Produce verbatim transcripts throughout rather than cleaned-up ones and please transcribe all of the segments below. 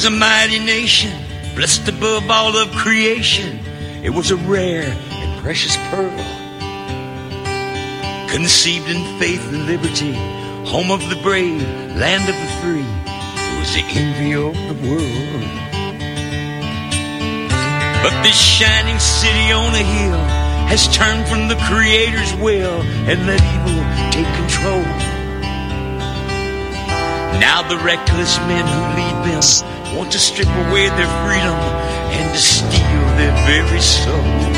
was a mighty nation, blessed above all of creation. It was a rare and precious pearl, conceived in faith and liberty, home of the brave, land of the free. It was the envy of the world. But this shining city on a hill has turned from the Creator's will and let evil take control. Now the reckless men who lead them want to strip away their freedom and to steal their very soul.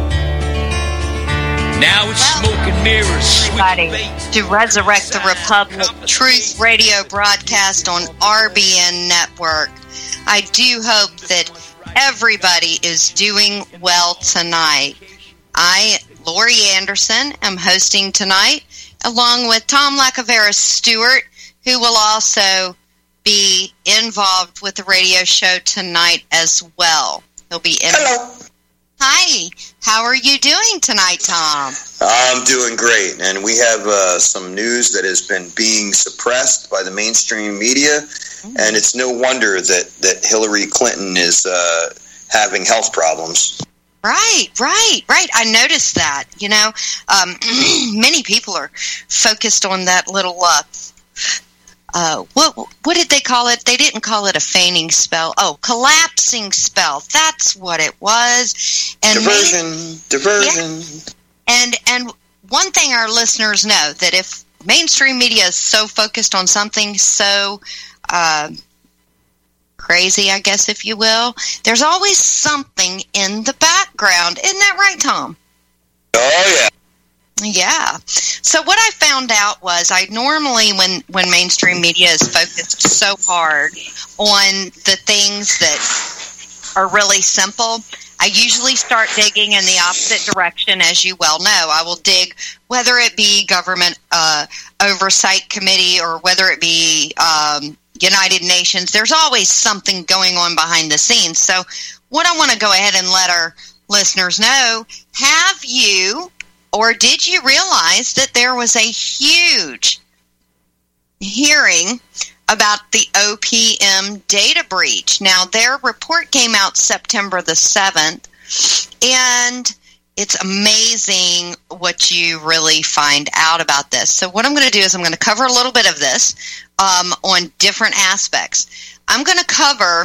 Now it's Welcome, smoke and mirrors, everybody, to Resurrect the Republic Truth Radio broadcast on R B N Network. I do hope that everybody is doing well tonight. I, Lori Anderson, am hosting tonight, along with Tom Lacavera Stewart, who will also be involved with the radio show tonight as well. He'll be in. Hello. Hi. How are you doing tonight, Tom? I'm doing great, and we have uh, some news that has been being suppressed by the mainstream media, mm-hmm. and it's no wonder that, that Hillary Clinton is uh, having health problems. Right, right, right. I noticed that. You know, um, many people are focused on that little, uh, uh, what what did they call it? They didn't call it a feigning spell. Oh, collapsing spell. That's what it was. And diversion, many, diversion. Yeah. And, and one thing our listeners know, that if mainstream media is so focused on something so uh, crazy, I guess, if you will, there's always something in the background. Isn't that right, Tom? Oh, yeah. Yeah. So what I found out was I normally, when, when mainstream media is focused so hard on the things that are really simple, I usually start digging in the opposite direction, as you well know. I will dig, whether it be government uh, oversight committee or whether it be um, United Nations. There's always something going on behind the scenes. So what I want to go ahead and let our listeners know, have you or did you realize that there was a huge hearing about the O P M data breach? Now, their report came out September the seventh, and it's amazing what you really find out about this. So what I'm going to do is I'm going to cover a little bit of this um, on different aspects. I'm going to cover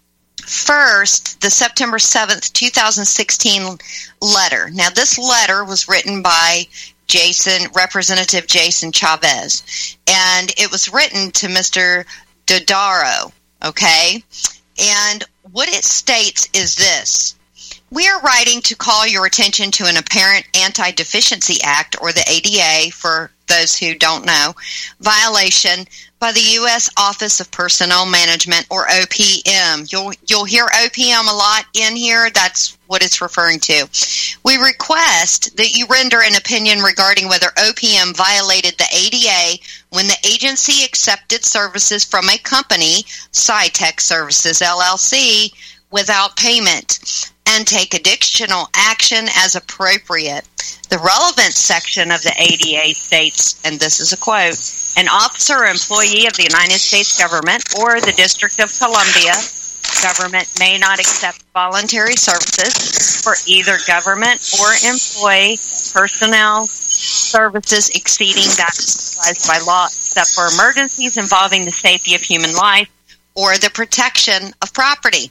first the September seventh, twenty sixteen letter. Now, this letter was written by Jason, Representative Jason Chavez, and it was written to Mister Dodaro, okay? And what it states is this: we are writing to call your attention to an apparent Anti-Deficiency Act, or the A D A, for those who don't know, violation by the U S Office of Personnel Management, or O P M. You'll you'll hear O P M a lot in here. That's what it's referring to. We request that you render an opinion regarding whether O P M violated the A D A when the agency accepted services from a company, SciTech Services, L L C, without payment, and take additional action as appropriate. The relevant section of the A D A states, and this is a quote, an officer or employee of the United States government or the District of Columbia government may not accept voluntary services for either government or employee personnel services exceeding that authorized by law, except for emergencies involving the safety of human life or the protection of property.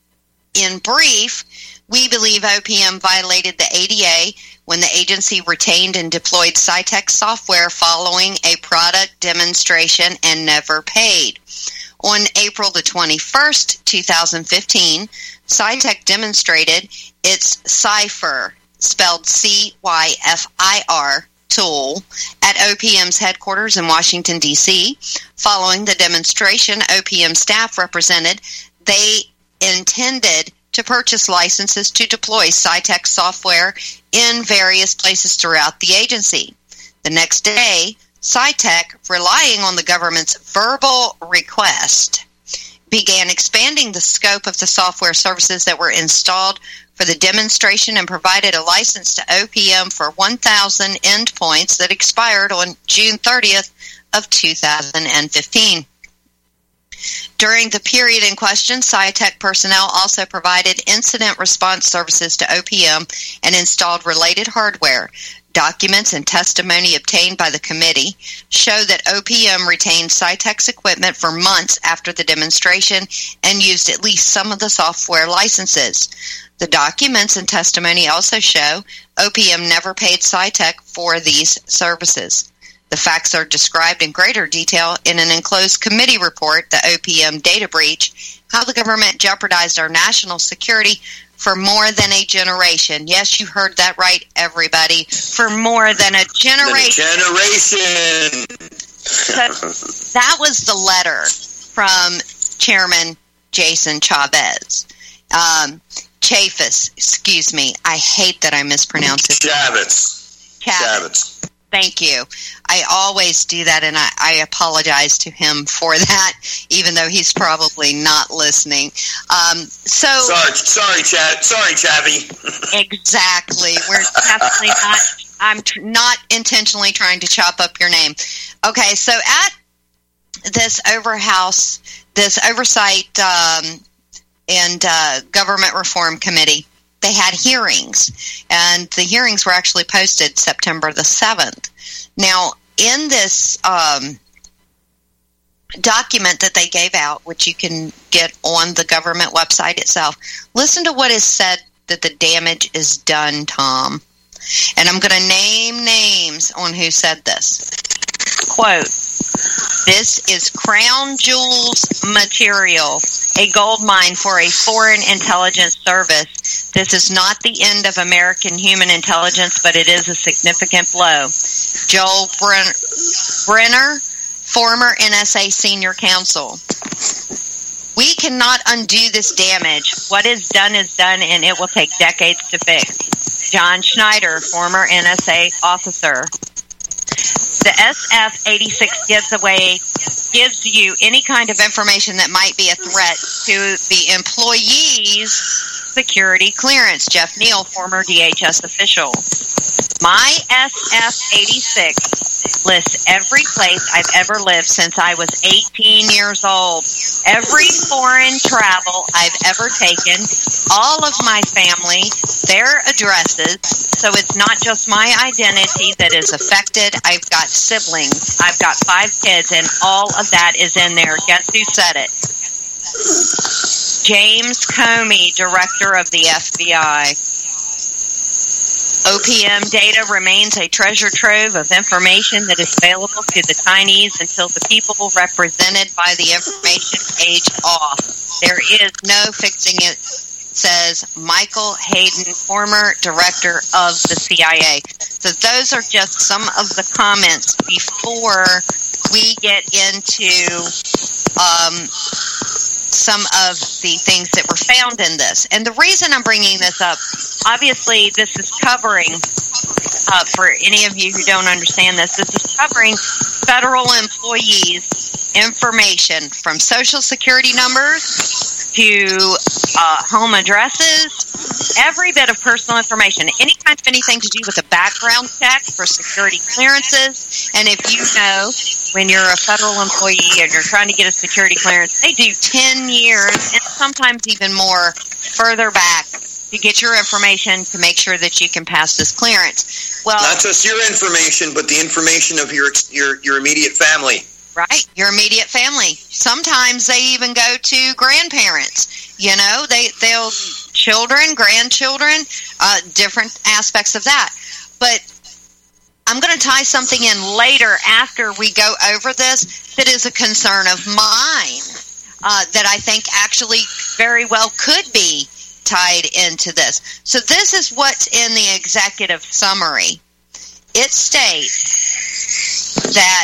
In brief, we believe O P M violated the A D A when the agency retained and deployed SciTech software following a product demonstration and never paid. On April the twenty-first, twenty fifteen, SciTech demonstrated its Cypher, spelled C Y F I R, tool at O P M's headquarters in Washington, D C Following the demonstration, O P M staff represented they intended to purchase licenses to deploy SciTech software in various places throughout the agency. The next day, SciTech, relying on the government's verbal request, began expanding the scope of the software services that were installed for the demonstration and provided a license to O P M for one thousand endpoints that expired on June thirtieth of two thousand fifteen. During the period in question, SciTech personnel also provided incident response services to O P M and installed related hardware. Documents and testimony obtained by the committee show that O P M retained SciTech's equipment for months after the demonstration and used at least some of the software licenses. The documents and testimony also show O P M never paid SciTech for these services. The facts are described in greater detail in an enclosed committee report, the O P M Data Breach, how the government jeopardized our national security for more than a generation. Yes, you heard that right, everybody. For more than a generation. Generation. So that was the letter from Chairman Jason Chavez. Um, Chaffetz, excuse me. I hate that I mispronounce it. Chavez. Chavez. Thank you. I always do that, and I, I apologize to him for that, even though he's probably not listening. Um, so sorry, sorry, Chav. Sorry, Chavy. Exactly. We're definitely not. I'm tr- not intentionally trying to chop up your name. Okay. So at this overhouse, this oversight um, and uh, government reform committee, they had hearings, and the hearings were actually posted September the seventh. Now, in this um, document that they gave out, which you can get on the government website itself, listen to what is said that the damage is done, Tom. And I'm going to name names on who said this. Quote, "This is crown jewels material, a gold mine for a foreign intelligence service. This is not the end of American human intelligence, but it is a significant blow." Joel Brenner, former N S A senior counsel. "We cannot undo this damage. What is done is done, and it will take decades to fix." John Schneider, former N S A officer. "The S F eighty-six gives away, gives you any kind of information that might be a threat to the employee's security clearance." Jeff Neal, former D H S official. "My S F eighty-six lists every place I've ever lived since I was eighteen years old. Every foreign travel I've ever taken, all of my family, their addresses. So it's not just my identity that is affected. I've got siblings. I've got five kids, and all of that is in there. Guess who said it? James Comey, director of the F B I. O P M data remains a treasure trove of information that is available to the Chinese until the people represented by the information age off. There is no fixing it, says Michael Hayden, former director of the C I A. So those are just some of the comments before we get into um, some of the things that were found in this. And the reason I'm bringing this up, obviously this is covering, uh, for any of you who don't understand this, this is covering federal employees' information from Social Security numbers to uh, home addresses, every bit of personal information, any kind of anything to do with a background check for security clearances. And if you know, when you're a federal employee and you're trying to get a security clearance, they do ten years and sometimes even more further back to get your information to make sure that you can pass this clearance. Well, not just your information, but the information of your your, your immediate family. Right, your immediate family. Sometimes they even go to grandparents. You know, they they'll children, grandchildren, uh, different aspects of that. But I'm going to tie something in later after we go over this that is a concern of mine uh, that I think actually very well could be tied into this. So this is what's in the executive summary. It states that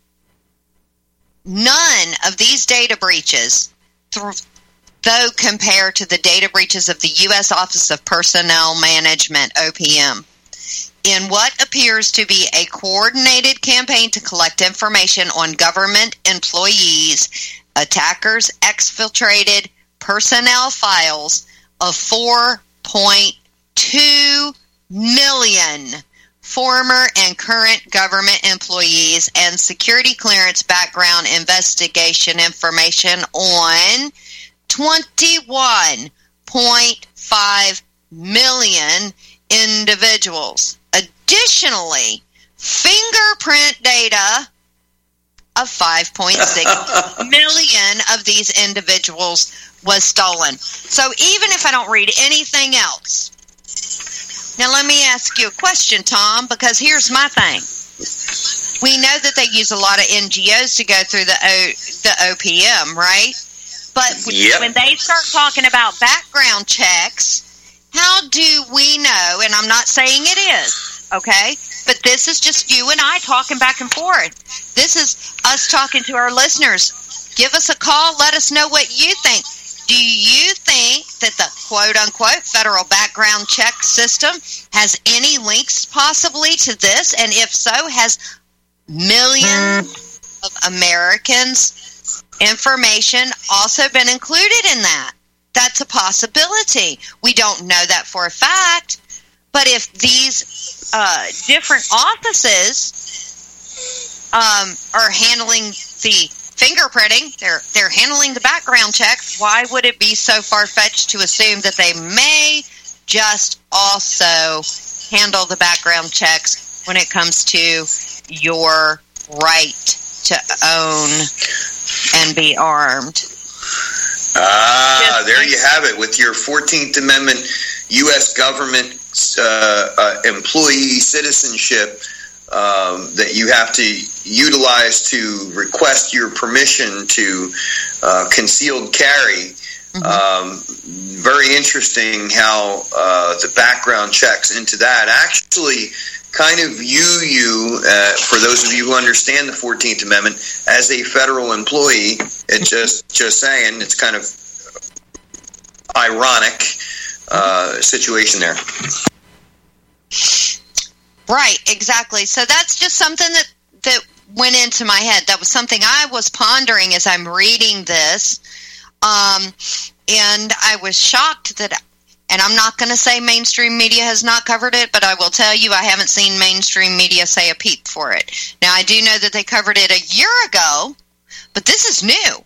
none of these data breaches, though compared to the data breaches of the U S Office of Personnel Management, O P M, in what appears to be a coordinated campaign to collect information on government employees, attackers exfiltrated personnel files of four point two million former and current government employees and security clearance background investigation information on twenty-one point five million individuals. Additionally, fingerprint data of five point six million of these individuals was stolen. So even if I don't read anything else, now let me ask you a question, Tom, because here's my thing. We know that they use a lot of N G Os to go through the o, the O P M, right? But Yep. when they start talking about background checks, how do we know, and I'm not saying it is, okay, but this is just you and I talking back and forth. This is us talking to our listeners. Give us a call. Let us know what you think. Do you think that the quote-unquote federal background check system has any links possibly to this? And if so, has millions of Americans' information also been included in that? That's a possibility. We don't know that for a fact. But if these uh, different offices um, are handling the fingerprinting, they're they're handling the background check, why would it be so far-fetched to assume that they may just also handle the background checks when it comes to your right to own and be armed? Ah, there you have it with your fourteenth Amendment U S government uh, uh, employee citizenship um, that you have to utilize to request your permission to uh, concealed carry. Mm-hmm. Um, very interesting how uh, the background checks into that actually kind of view you, uh, for those of you who understand the fourteenth Amendment, as a federal employee. It's just, just saying, it's kind of ironic uh, situation there. Right, exactly. So that's just something that, that went into my head. That was something I was pondering as I'm reading this. Um, and I was shocked that, and I'm not going to say mainstream media has not covered it, but I will tell you I haven't seen mainstream media say a peep for it. Now, I do know that they covered it a year ago, but this is new.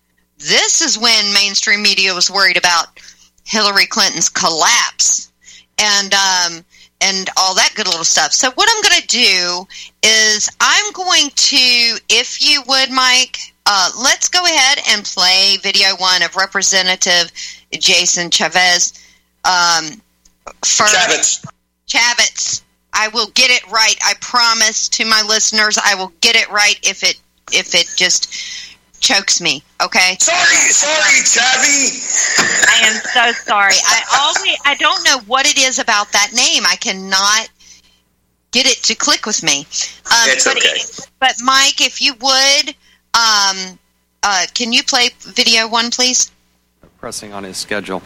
This is when mainstream media was worried about Hillary Clinton's collapse and um, and all that good little stuff. So what I'm going to do is I'm going to, if you would, Mike, uh, let's go ahead and play video one of Representative Jason Chavez. Um, for Chavez. Chavez. I will get it right. I promise to my listeners I will get it right if it if it just chokes me, okay? Sorry, sorry, Chavi. I am so sorry. I always I don't know what it is about that name. I cannot get it to click with me. Um, it's but, okay. But Mike, if you would, um, uh, can you play video one, please? Pressing on his schedule.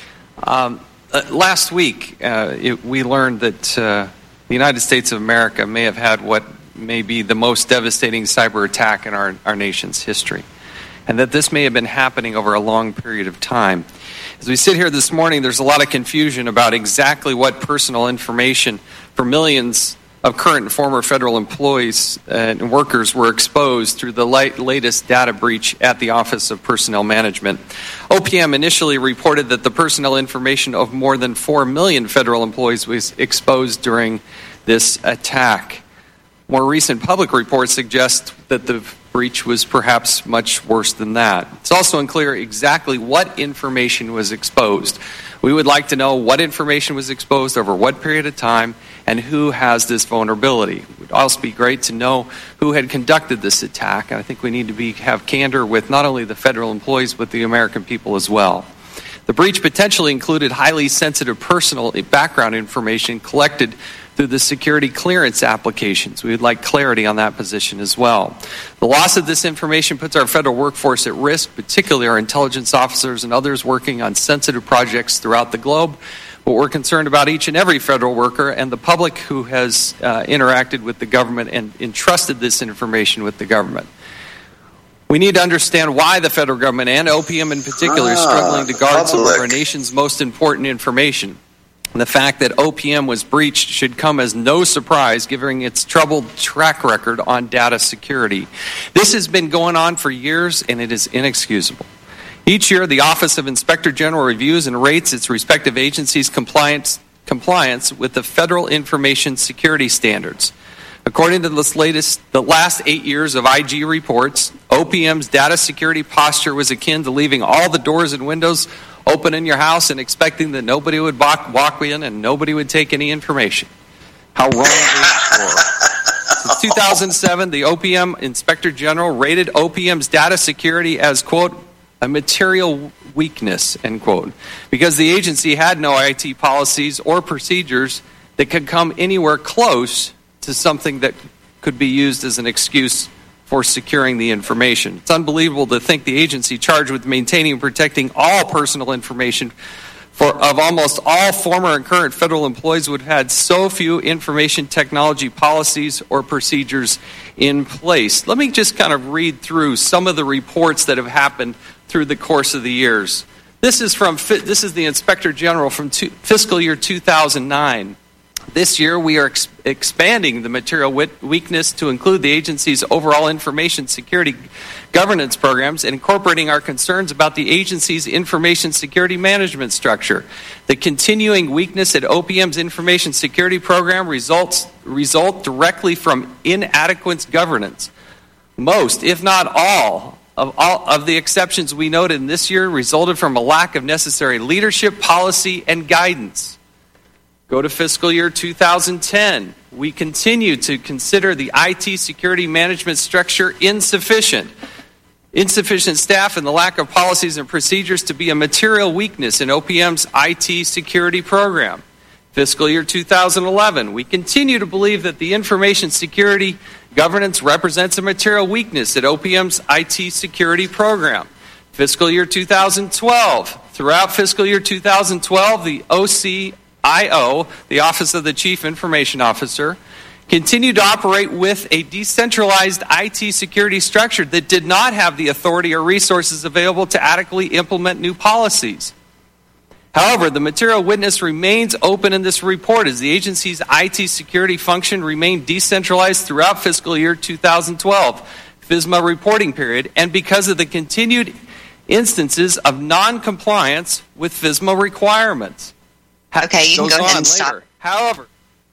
Um, uh, last week, uh, it, we learned that uh, the United States of America may have had what may be the most devastating cyber attack in our, our nation's history, and that this may have been happening over a long period of time. As we sit here this morning, there's a lot of confusion about exactly what personal information for millions of current and former federal employees and workers were exposed through the late, latest data breach at the Office of Personnel Management. O P M initially reported that the personnel information of more than four million federal employees was exposed during this attack. More recent public reports suggest that the breach was perhaps much worse than that. It's also unclear exactly what information was exposed. We would like to know what information was exposed over what period of time and who has this vulnerability. It would also be great to know who had conducted this attack. And I think we need to be have candor with not only the federal employees but the American people as well. The breach potentially included highly sensitive personal background information collected through the security clearance applications. We would like clarity on that position as well. The loss of this information puts our federal workforce at risk, particularly our intelligence officers and others working on sensitive projects throughout the globe. But we're concerned about each and every federal worker and the public who has uh, interacted with the government and entrusted this information with the government. We need to understand why the federal government and O P M in particular ah, is struggling to guard public. some of our nation's most important information. The fact that O P M was breached should come as no surprise, given its troubled track record on data security. This has been going on for years, and it is inexcusable. Each year, the Office of Inspector General reviews and rates its respective agencies' compliance, compliance with the Federal Information Security Standards. According to this latest, the last eight years of I G reports, O P M's data security posture was akin to leaving all the doors and windows open in your house and expecting that nobody would walk, walk in and nobody would take any information. How wrong is it? Since two thousand seven, the O P M Inspector General rated O P M's data security as, quote, a material weakness, end quote, because the agency had no I T policies or procedures that could come anywhere close to something that could be used as an excuse for securing the information. It's unbelievable to think the agency charged with maintaining and protecting all personal information for of almost all former and current federal employees would have had so few information technology policies or procedures in place. Let me just kind of read through some of the reports that have happened through the course of the years. This is from this is the Inspector General from two, fiscal year two thousand nine. This year, we are ex- expanding the material wit- weakness to include the agency's overall information security governance programs and incorporating our concerns about the agency's information security management structure. The continuing weakness at O P M's information security program results result directly from inadequate governance. Most, if not all, of all of the exceptions we noted in this year resulted from a lack of necessary leadership, policy, and guidance. Go to fiscal year two thousand ten. We continue to consider the I T security management structure insufficient. Insufficient staff and the lack of policies and procedures to be a material weakness in O P M's I T security program. Fiscal year two thousand eleven. We continue to believe that the information security governance represents a material weakness at O P M's I T security program. Fiscal year two thousand twelve. Throughout fiscal year two thousand twelve, the O C I O, the Office of the Chief Information Officer, continued to operate with a decentralized I T security structure that did not have the authority or resources available to adequately implement new policies. However, the material witness remains open in this report as the agency's I T security function remained decentralized throughout fiscal year two thousand twelve, FISMA reporting period, and because of the continued instances of non-compliance with FISMA requirements. Okay, you can go ahead and stop. However,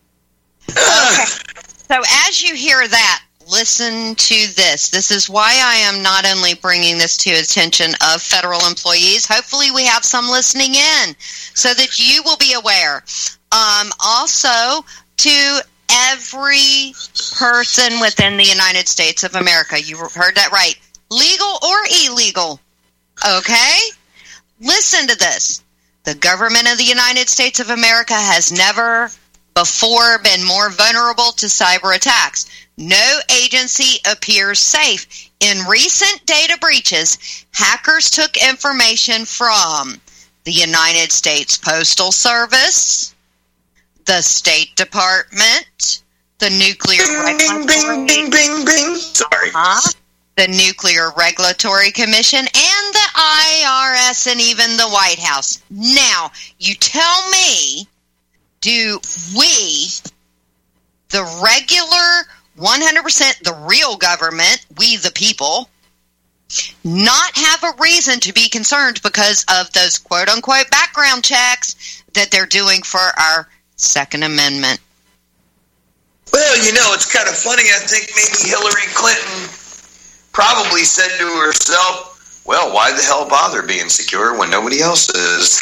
okay. So as you hear that, listen to this. This is why I am not only bringing this to attention of federal employees. Hopefully we have some listening in so that you will be aware. Um, also, to every person within the United States of America. You heard that right. Legal or illegal. Okay? Listen to this. The government of the United States of America has never before been more vulnerable to cyber attacks. No agency appears safe. In recent data breaches, hackers took information from the United States Postal Service, the State Department, the Nuclear Bing, bing, bing, bing, bing. Sorry. Uh, the Nuclear Regulatory Commission, and the I R S, and even the White House. Now, you tell me, do we, the regular one hundred percent the real government, we the people, not have a reason to be concerned because of those quote-unquote background checks that they're doing for our Second Amendment? Well, you know, it's kind of funny. I think maybe Hillary Clinton probably said to herself, well, why the hell bother being secure when nobody else is?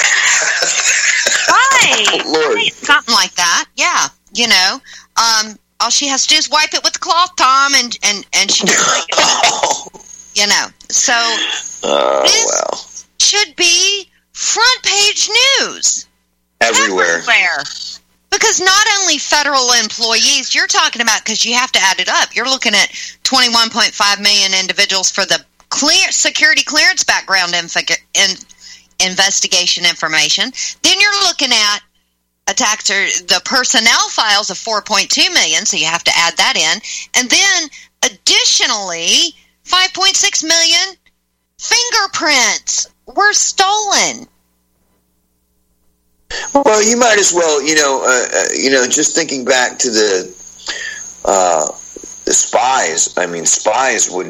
Right. Oh, Lord. Right. Something like that. Yeah. You know, um, all she has to do is wipe it with the cloth, Tom, and, and, and she can break it. Oh. You know, so Oh, this well. should be front page news. Everywhere. Everywhere. Because not only federal employees, you're talking about, because you have to add it up, you're looking at twenty-one point five million individuals for the clear security clearance background inf- in, investigation information. Then you're looking at attacks or the personnel files of four point two million, so you have to add that in. And then additionally, five point six million fingerprints were stolen. Well, you might as well, you know, uh, you know, just thinking back to the uh, the spies. I mean, spies would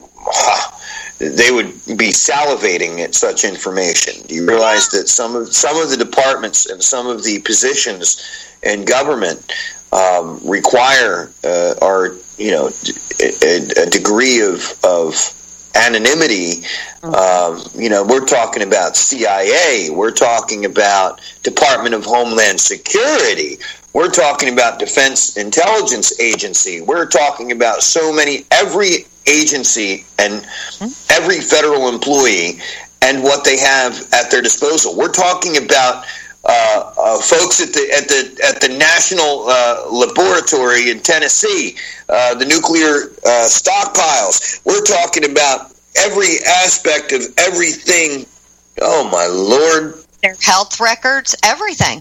uh, they would be salivating at such information. Do you realize that some of some of the departments and some of the positions in government um, require uh, are you know a, a degree of of anonymity? Um, you know, we're talking about C I A, we're talking about Department of Homeland Security, we're talking about Defense Intelligence Agency, we're talking about so many, every agency and every federal employee and what they have at their disposal. We're talking about uh, uh, folks at the at the at the National uh, Laboratory in Tennessee, uh, the nuclear uh, stockpiles. We're talking about every aspect of everything. Oh my Lord! Their health records, everything.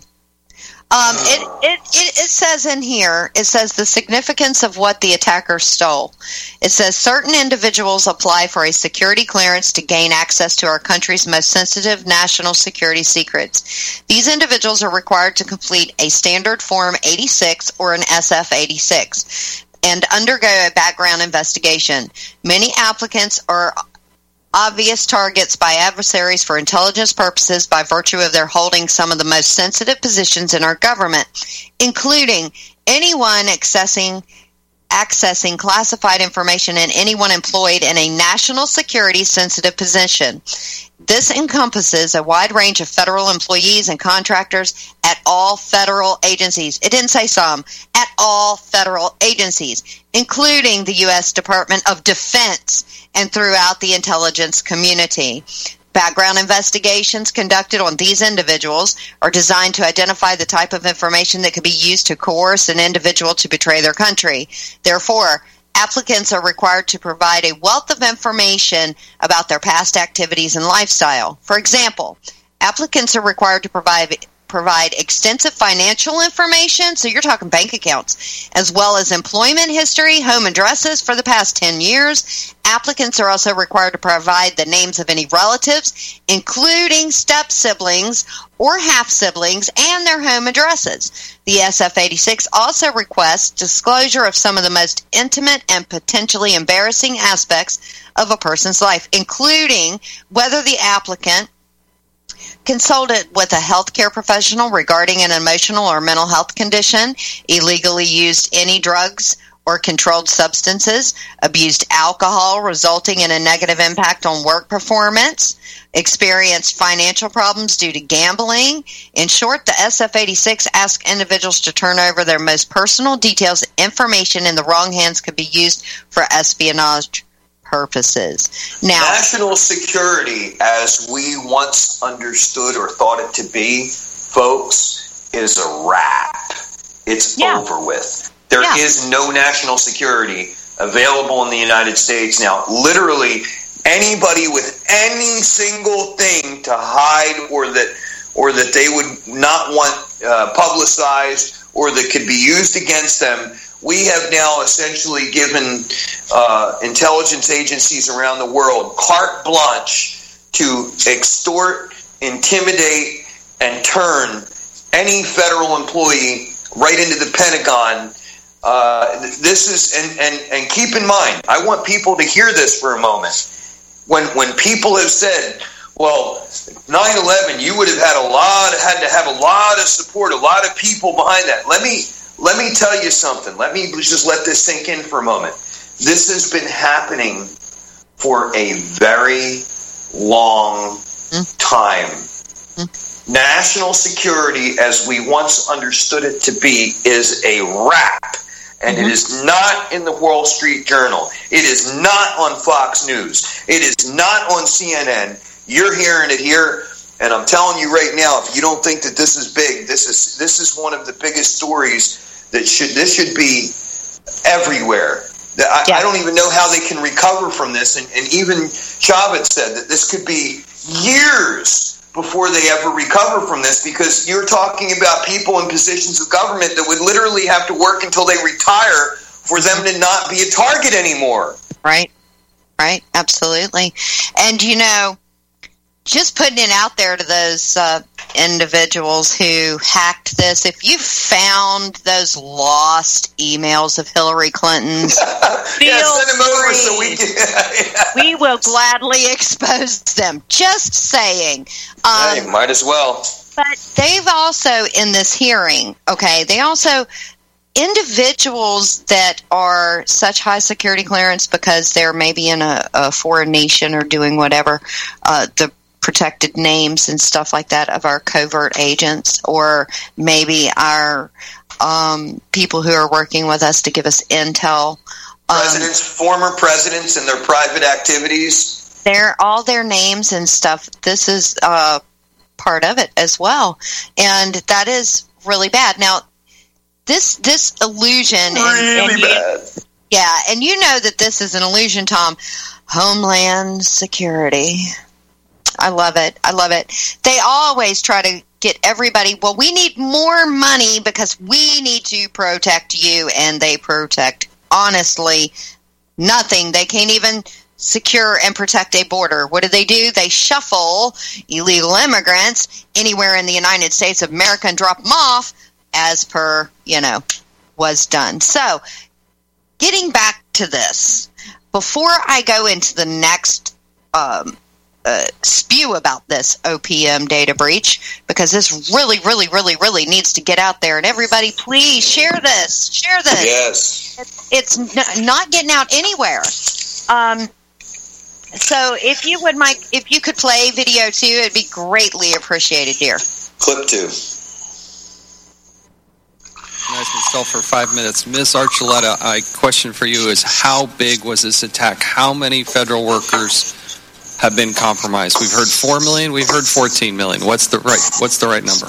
Um, it, it, it, it says in here, it says the significance of what the attacker stole. It says certain individuals apply for a security clearance to gain access to our country's most sensitive national security secrets. These individuals are required to complete a standard Form eighty-six or an S F eighty-six and undergo a background investigation. Many applicants are obvious targets by adversaries for intelligence purposes by virtue of their holding some of the most sensitive positions in our government, including anyone accessing accessing classified information and anyone employed in a national security sensitive position. This encompasses a wide range of federal employees and contractors at all federal agencies. It didn't say some. At all federal agencies, including the U S Department of Defense and throughout the intelligence community. Background investigations conducted on these individuals are designed to identify the type of information that could be used to coerce an individual to betray their country. Therefore, applicants are required to provide a wealth of information about their past activities and lifestyle. For example, applicants are required to provide provide extensive financial information, so you're talking bank accounts, as well as employment history, home addresses for the past ten years. Applicants are also required to provide the names of any relatives, including step-siblings or half-siblings, and their home addresses. The S F eighty-six also requests disclosure of some of the most intimate and potentially embarrassing aspects of a person's life, including whether the applicant consulted with a healthcare professional regarding an emotional or mental health condition, illegally used any drugs or controlled substances, abused alcohol resulting in a negative impact on work performance, experienced financial problems due to gambling. In short, the S F eighty-six asks individuals to turn over their most personal details. Information in the wrong hands could be used for espionage purposes. Now, national security, as we once understood or thought it to be, folks, is a wrap. It's yeah. over with. There yeah. is no national security available in the United States now. Literally, anybody with any single thing to hide or that or that they would not want uh, publicized or that could be used against them, we have now essentially given uh, intelligence agencies around the world carte blanche to extort, intimidate, and turn any federal employee right into the Pentagon. Uh, this is, and, and, and keep in mind, I want people to hear this for a moment. When when people have said, well, nine eleven, you would have had a lot, had to have a lot of support, a lot of people behind that. Let me let me tell you something. Let me just let this sink in for a moment. This has been happening for a very long time. Mm. National security, as we once understood it to be, is a wrap. And it is not in the Wall Street Journal. It is not on Fox News. It is not on C N N. You're hearing it here, and I'm telling you right now, if you don't think that this is big, this is this is one of the biggest stories that should this should be everywhere. I, yeah. I don't even know how they can recover from this. And, and even Chavez said that this could be years before they ever recover from this, because you're talking about people in positions of government that would literally have to work until they retire for them to not be a target anymore. Right, right, absolutely. And, you know, just putting it out there to those uh, individuals who hacked this. If you found those lost emails of Hillary Clinton's, yeah, send them over so we can. Yeah. We will gladly expose them. Just saying. Um, hey, might as well. But they've also, in this hearing, okay, they also, individuals that are such high security clearance because they're maybe in a, a foreign nation or doing whatever, uh, the protected names and stuff like that of our covert agents, or maybe our um, people who are working with us to give us intel. Presidents, um, former presidents and their private activities. They're all their names and stuff. This is uh, part of it as well. And that is really bad. Now, this this illusion... Really and, and bad. You, yeah, and you know that this is an illusion, Tom. Homeland Security. I love it. I love it. They always try to get everybody, well, we need more money because we need to protect you, and they protect, honestly, nothing. They can't even secure and protect a border. What do they do? They shuffle illegal immigrants anywhere in the United States of America and drop them off as per, you know, was done. So, getting back to this, before I go into the next um Uh, spew about this O P M data breach, because this really, really, really, really needs to get out there. And everybody, please share this. Share this. Yes. It's, it's n- not getting out anywhere. Um, so if you would, Mike, if you could play video two, it'd be greatly appreciated, dear. Clip two. Nice myself for five minutes. Miz Archuleta, my question for you is, how big was this attack? How many federal workers have been compromised? We've heard four million. We've heard fourteen million. What's the right? What's the right number?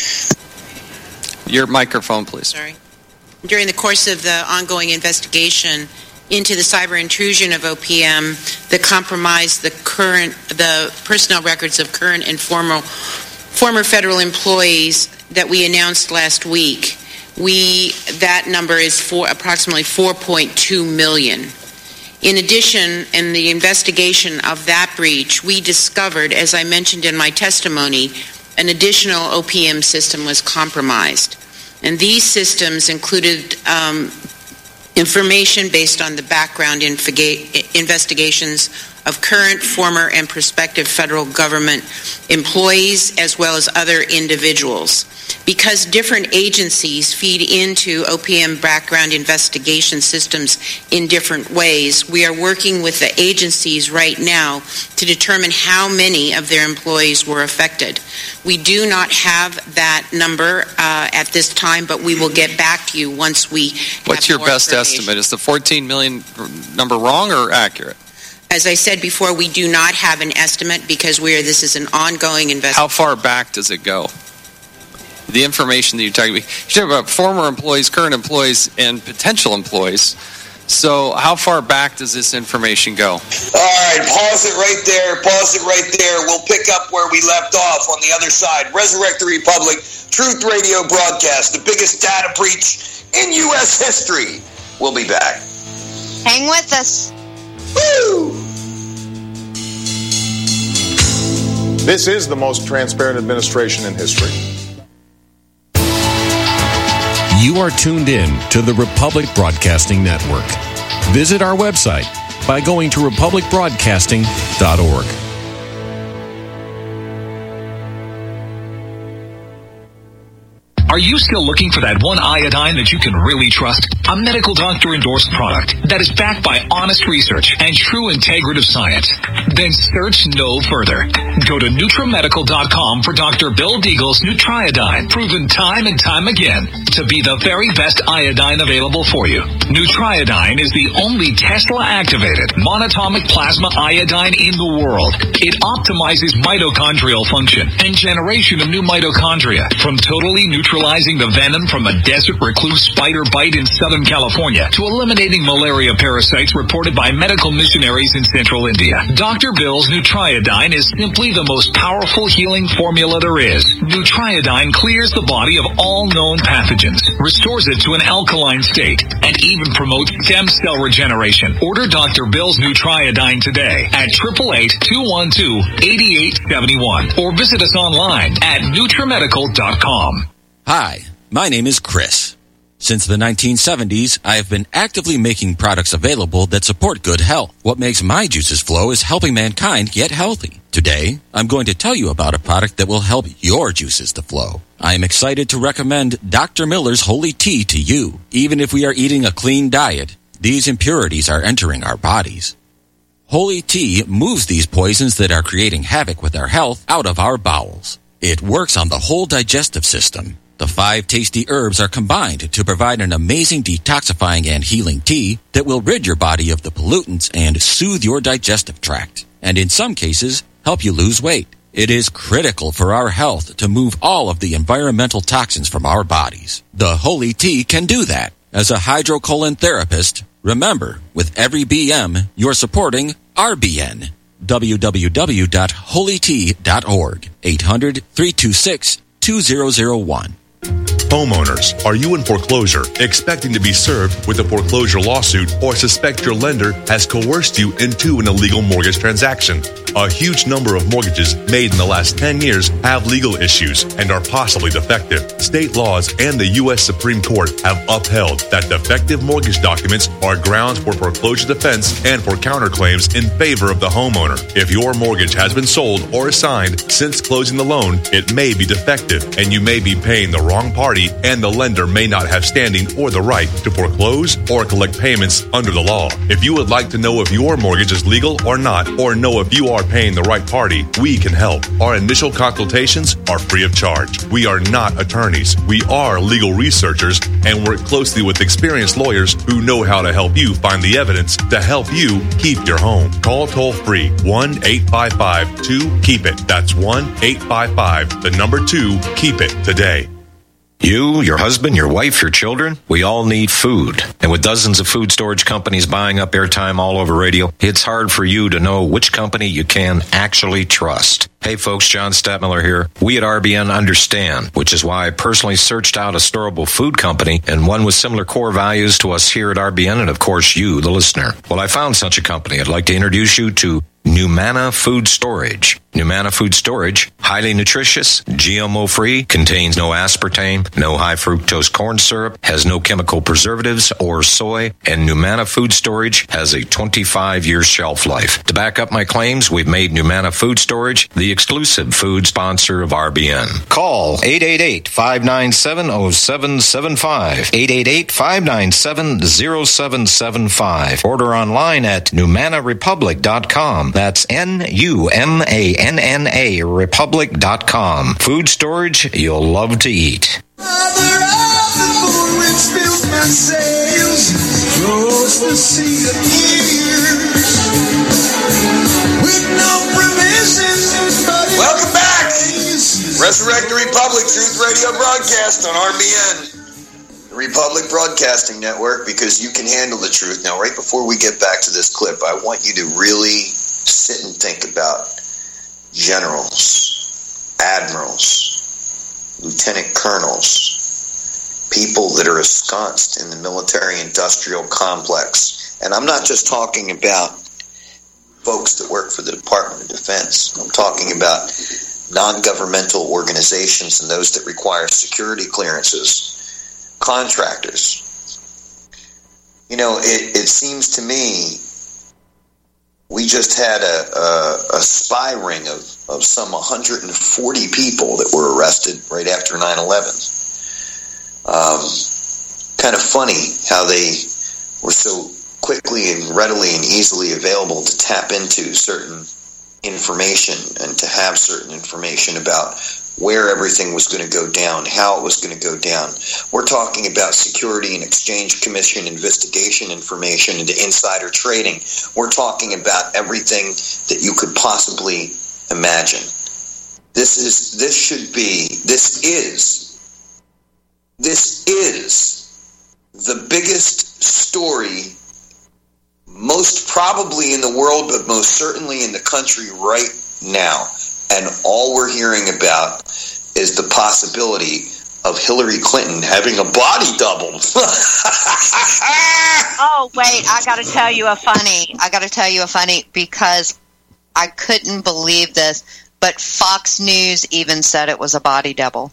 Your microphone, please. Sorry. During the course of the ongoing investigation into the cyber intrusion of O P M that compromised the current, the personnel records of current and former former federal employees that we announced last week, we that number is for approximately four point two million. In addition, in the investigation of that breach, we discovered, as I mentioned in my testimony, an additional O P M system was compromised. And these systems included um, information based on the background infiga- investigations of current, former, and prospective federal government employees, as well as other individuals. Because different agencies feed into O P M background investigation systems in different ways, we are working with the agencies right now to determine how many of their employees were affected. We do not have that number uh, at this time, but we will get back to you once we have What's your more best estimate? Is the fourteen million number wrong or accurate? As I said before, we do not have an estimate because we are, this is an ongoing investigation. How far back does it go? The information that you're talking about, you're talking about former employees, current employees, and potential employees. So how far back does this information go? All right, pause it right there. Pause it right there. We'll pick up where we left off on the other side. Resurrect the Republic, Truth Radio broadcast, the biggest data breach in U S history. We'll be back. Hang with us. Woo! This is the most transparent administration in history. You are tuned in to the Republic Broadcasting Network. Visit our website by going to republic broadcasting dot org. Are you still looking for that one iodine that you can really trust? A medical doctor endorsed product that is backed by honest research and true integrative science? Then search no further. Go to Nutramedical dot com for Doctor Bill Deagle's Nutriodine, proven time and time again to be the very best iodine available for you. Nutriodine is the only Tesla-activated monatomic plasma iodine in the world. It optimizes mitochondrial function and generation of new mitochondria, from totally neutralizing the venom from a desert recluse spider bite in Southern California to eliminating malaria parasites reported by medical missionaries in central India. Doctor Bill's Nutriodine is simply the most powerful healing formula there is. Nutriodine clears the body of all known pathogens, restores it to an alkaline state, and even promotes stem cell regeneration. Order Doctor Bill's Nutriodine today at eight eight eight, two one two, eight eight seven one or visit us online at Nutrimedical dot com. Hi, my name is Chris. Since the nineteen seventies, I have been actively making products available that support good health. What makes my juices flow is helping mankind get healthy. Today, I'm going to tell you about a product that will help your juices to flow. I am excited to recommend Doctor Miller's Holy Tea to you. Even if we are eating a clean diet, these impurities are entering our bodies. Holy Tea moves these poisons that are creating havoc with our health out of our bowels. It works on the whole digestive system. The five tasty herbs are combined to provide an amazing detoxifying and healing tea that will rid your body of the pollutants and soothe your digestive tract, and in some cases, help you lose weight. It is critical for our health to move all of the environmental toxins from our bodies. The Holy Tea can do that. As a hydrocolon therapist, remember, with every B M, you're supporting R B N. w w w dot holy tea dot org. eight hundred, three two six, two zero zero one. Homeowners, are you in foreclosure, expecting to be served with a foreclosure lawsuit, or suspect your lender has coerced you into an illegal mortgage transaction? A huge number of mortgages made in the last ten years have legal issues and are possibly defective. State laws and the U S Supreme Court have upheld that defective mortgage documents are grounds for foreclosure defense and for counterclaims in favor of the homeowner. If your mortgage has been sold or assigned since closing the loan, it may be defective and you may be paying the wrong party, and the lender may not have standing or the right to foreclose or collect payments under the law. If you would like to know if your mortgage is legal or not, or know if you are paying the right party, we can help. Our initial consultations are free of charge. We are not attorneys. We are legal researchers and work closely with experienced lawyers who know how to help you find the evidence to help you keep your home. Call toll free one eight five five two keep it. That's one eight five five, the number two, keep it today. You, your husband, your wife, your children, we all need food. And with dozens of food storage companies buying up airtime all over radio, it's hard for you to know which company you can actually trust. Hey folks, John Stadtmiller here. We at R B N understand, which is why I personally searched out a storable food company and one with similar core values to us here at R B N and of course you, the listener. Well, I found such a company. I'd like to introduce you to Numana Food Storage. Numana Food Storage, highly nutritious, G M O-free, contains no aspartame, no high fructose corn syrup, has no chemical preservatives or soy, and Numana Food Storage has a twenty-five year shelf life. To back up my claims, we've made Numana Food Storage the exclusive food sponsor of R B N. Call eight eight eight, five nine seven, zero seven seven five, eight eight eight, five nine seven, zero seven seven five. Order online at Numana Republic dot com. That's N U M A N N A Republic dot com. Food storage you'll love to eat. Welcome back! Resurrect the Republic Truth Radio broadcast on R B N, the Republic Broadcasting Network, because you can handle the truth. Now, right before we get back to this clip, I want you to really sit and think about generals, admirals, lieutenant colonels, people that are ensconced in the military-industrial complex. And I'm not just talking about folks that work for the Department of Defense. I'm talking about non-governmental organizations and those that require security clearances, contractors. You know, it, it seems to me we just had a, a, a spy ring of, of some one hundred forty people that were arrested right after nine eleven. Um, kind of funny how they were so quickly and readily and easily available to tap into certain information and to have certain information about where everything was going to go down, how it was going to go down. We're talking about Security and Exchange Commission investigation information into insider trading. We're talking about everything that you could possibly imagine. This is, this should be, this is, this is the biggest story most probably in the world, but most certainly in the country right now. And all we're hearing about is the possibility of Hillary Clinton having a body double. Oh, wait, I got to tell you a funny. I got to tell you a funny because I couldn't believe this, but Fox News even said it was a body double.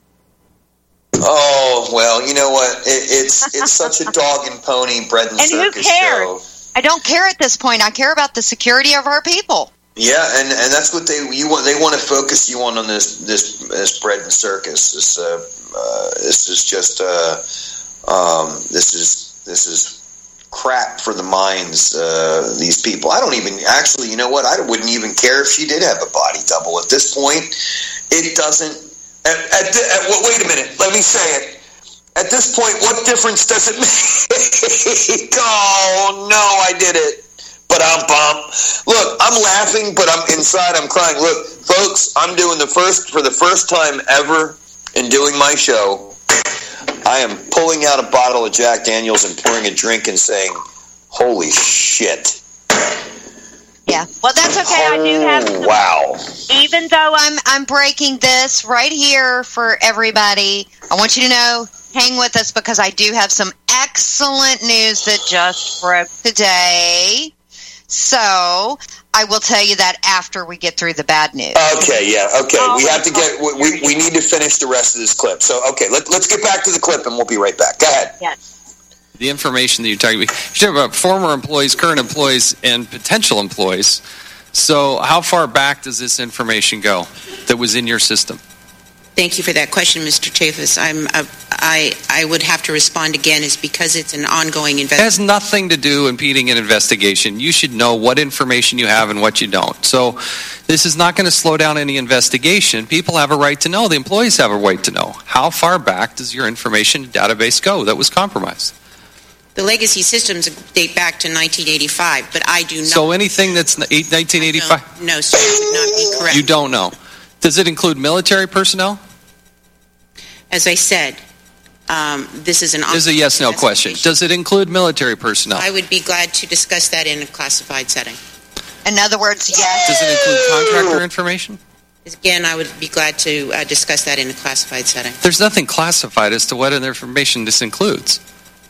Oh, well, you know what? It, it's it's such a dog and pony bread and, and circus who cares? show. I don't care at this point. I care about the security of our people. Yeah, and, and that's what they you want. They want to focus you on on this this this bread and circus. This uh, uh, this is just uh, um, this is this is crap for the minds. Uh, these people. I don't even actually. You know what? I wouldn't even care if she did have a body double. At this point, it doesn't. At, at, the, at well, wait a minute. Let me say it. At this point, what difference does it make? Oh no, I did it. But I'm bummed. Look, I'm laughing, but I'm inside. I'm crying. Look, folks, I'm doing the first for the first time ever in doing my show. I am pulling out a bottle of Jack Daniels and pouring a drink and saying, "Holy shit!" Yeah. Well, that's okay. Oh, I do have. Some, wow. Even though I'm I'm breaking this right here for everybody, I want you to know. Hang with us because I do have some excellent news that just broke today. So I will tell you that after we get through the bad news. Okay, yeah, okay. Oh, we have to get. We, we, we need to finish the rest of this clip. So, okay, let, let's get back to the clip, and we'll be right back. Go ahead. Yes. The information that you're talking about, you're talking about former employees, current employees, and potential employees. So, how far back does this information go that was in your system? Thank you for that question, Mister Chaffetz. I'm, uh, I, I would have to respond again, is because it's an ongoing investigation. It has nothing to do impeding an investigation. You should know what information you have and what you don't. So this is not going to slow down any investigation. People have a right to know. The employees have a right to know. How far back does your information database go that was compromised? The legacy systems date back to nineteen eighty-five, but I do not. So anything that's nineteen eighty-five? No, sir, that would not be correct. You don't know. Does it include military personnel? As I said, um, this is an... This is a yes-no question. Does it include military personnel? I would be glad to discuss that in a classified setting. In other words, yes. Does it include contractor information? Again, I would be glad to uh, discuss that in a classified setting. There's nothing classified as to what information this includes.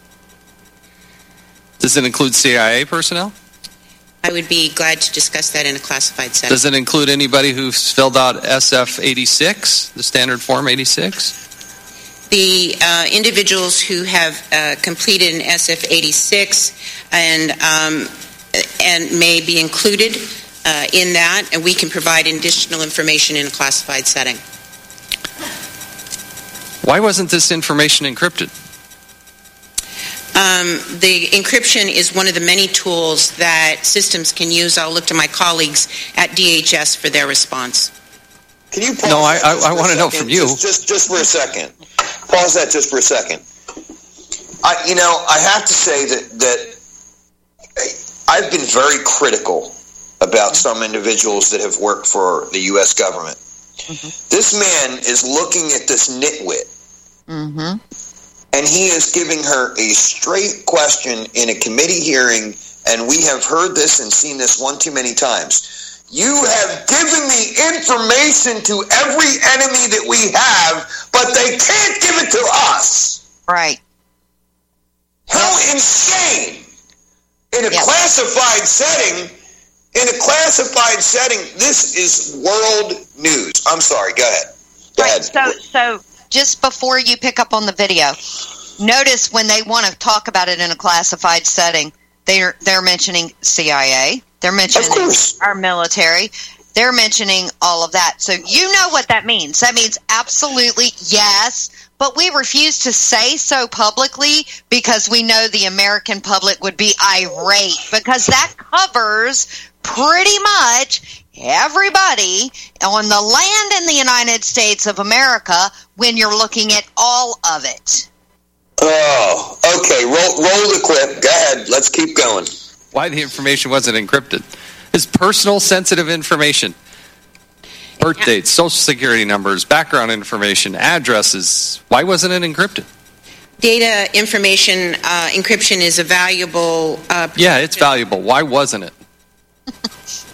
Does it include C I A personnel? I would be glad to discuss that in a classified setting. Does it include anybody who's filled out S F eighty-six, the standard form eighty-six? The uh, individuals who have uh, completed an S F eighty-six and um, and may be included uh, in that, and we can provide additional information in a classified setting. Why wasn't this information encrypted? Um, the encryption is one of the many tools that systems can use. I'll look to my colleagues at D H S for their response. Can you pause No, I, I, I want to know second? from you. Just, just, just for a second. Pause that just for a second. I, you know, I have to say that that I've been very critical about some individuals that have worked for the U S government. Mm-hmm. This man is looking at this nitwit, mm-hmm. and he is giving her a straight question in a committee hearing, and we have heard this and seen this one too many times. You have given the information to every enemy that we have, but they can't give it to us. Right. How insane! In a Yes. classified setting, in a classified setting, this is world news. I'm sorry, go ahead. Go Right. ahead. So, so just before you pick up on the video, notice when they want to talk about it in a classified setting, they're they're mentioning C I A. They're mentioning our military. They're mentioning all of that. So you know what that means. That means absolutely yes, but we refuse to say so publicly because we know the American public would be irate, because that covers pretty much everybody on the land in the United States of America when you're looking at all of it. Oh, okay. Roll, roll the clip. Go ahead. Let's keep going. Why the information wasn't encrypted? It's personal sensitive information. Birth dates, social security numbers, background information, addresses. Why wasn't it encrypted? Data information uh, encryption is a valuable... Uh, yeah, it's valuable. Why wasn't it?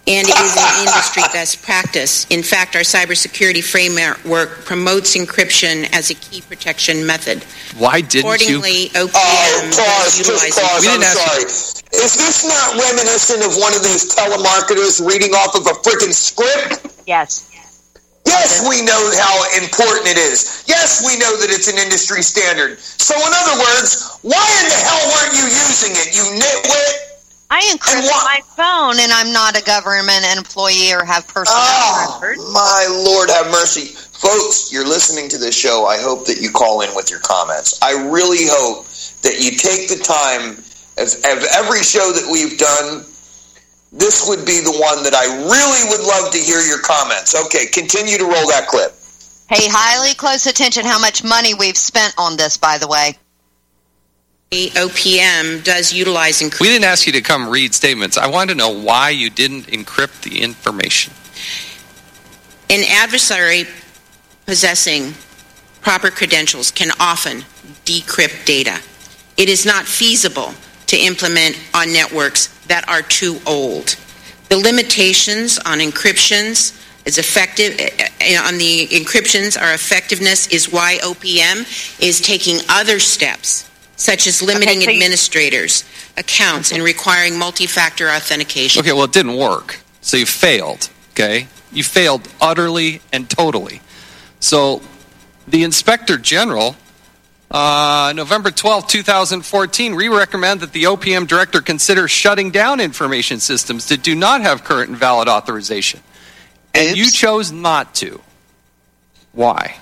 and it is an industry best practice. In fact, our cybersecurity framework promotes encryption as a key protection method. Why didn't Accordingly, you? O P M Oh, pause, just utilizes- pause. We I'm didn't ask- sorry. Is this not reminiscent of one of these telemarketers reading off of a freaking script? Yes. Yes, we know how important it is. Yes, we know that it's an industry standard. So, in other words, why in the hell weren't you using it, you nitwit? I encrypt my phone, and I'm not a government employee or have personnel Oh, records. my Lord have mercy. Folks, you're listening to this show. I hope that you call in with your comments. I really hope that you take the time, of, of every show that we've done, this would be the one that I really would love to hear your comments. Okay, continue to roll that clip. Pay highly close attention how much money we've spent on this, by the way. O P M does utilize encryption. We didn't ask you to come read statements. I wanted to know why you didn't encrypt the information. An adversary possessing proper credentials can often decrypt data. It is not feasible to implement on networks that are too old. The limitations on encryptions is effective on the encryptions our effectiveness is why O P M is taking other steps, such as limiting Okay, so you- administrators' accounts and requiring multi-factor authentication. Okay, well, it didn't work. So you failed, okay? You failed utterly and totally. So the Inspector General, uh, November twelfth, twenty fourteen, we recommend that the O P M director consider shutting down information systems that do not have current and valid authorization. And Oops. you chose not to. Why?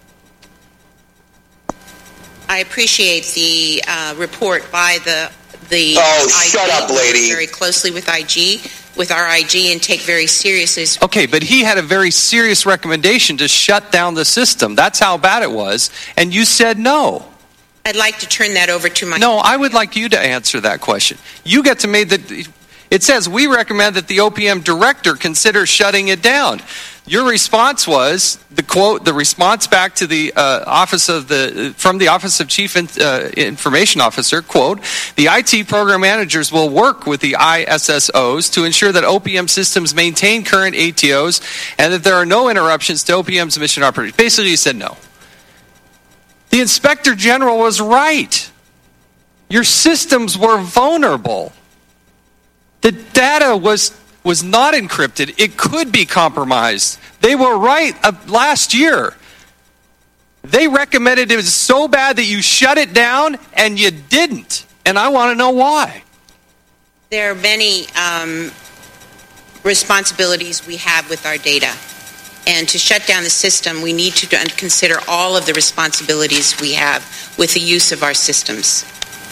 I appreciate the uh, report by the the Oh, I G. shut up, We work lady. very closely with I G, with our I G, and take very seriously. Okay, but he had a very serious recommendation to shut down the system. That's how bad it was. And you said no. I'd like to turn that over to my. No, I would like you to answer that question. You get to make the. It says we recommend that the O P M director consider shutting it down. Your response was the quote. The response back to the uh, office of the from the Office of Chief in, uh, Information Officer quote: the I T program managers will work with the I S S Os to ensure that O P M systems maintain current A T Os and that there are no interruptions to O P M's mission operations. Basically, you said no. The Inspector General was right. Your systems were vulnerable. The data was was not encrypted. It could be compromised. They were right uh, last year. They recommended it was so bad that you shut it down, and you didn't. And I want to know why. There are many um, responsibilities we have with our data. And to shut down the system, we need to consider all of the responsibilities we have with the use of our systems.